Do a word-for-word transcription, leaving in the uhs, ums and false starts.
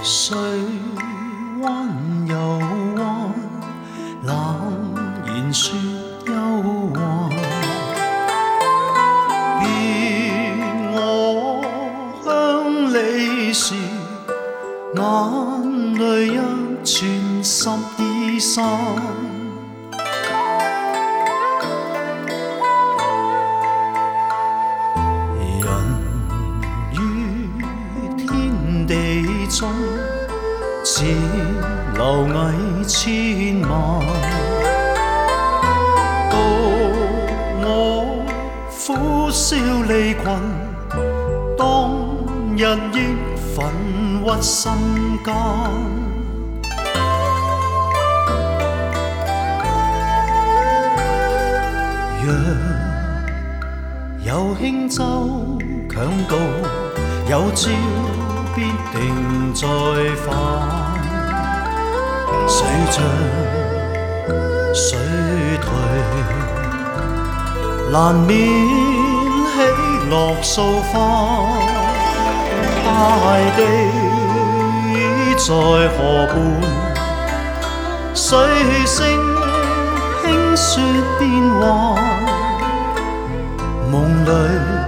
水弯又弯，冷言说忧患。别我乡里时，眼泪一串十二三。地中似螻蟻千萬，到我苦笑離群，當日亦奮鬱心間。若有輕舟強渡，有朝必定再返，水漲水退，難免喜樂掃翻。大地在河畔，水聲輕說變幻，夢裏